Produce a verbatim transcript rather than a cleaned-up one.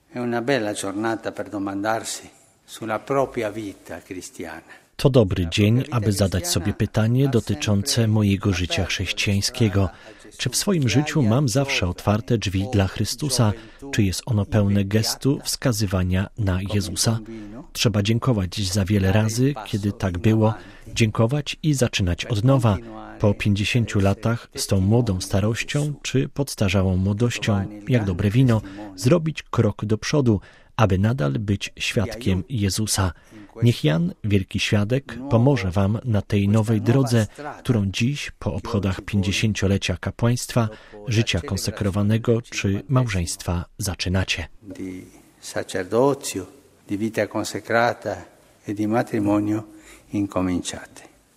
È una bella giornata per domandarsi sulla propria vita cristiana. To dobry dzień, aby zadać sobie pytanie dotyczące mojego życia chrześcijańskiego. Czy w swoim życiu mam zawsze otwarte drzwi dla Chrystusa? Czy jest ono pełne gestu wskazywania na Jezusa? Trzeba dziękować za wiele razy, kiedy tak było, dziękować i zaczynać od nowa. Po pięćdziesięciu latach z tą młodą starością czy podstarzałą młodością, jak dobre wino, zrobić krok do przodu, aby nadal być świadkiem Jezusa. Niech Jan, wielki świadek, pomoże wam na tej nowej drodze, którą dziś, po obchodach pięćdziesięciolecia kapłaństwa, życia konsekrowanego czy małżeństwa zaczynacie. Di sacerdozio, di vita consecrata e di matrimonio incominciate.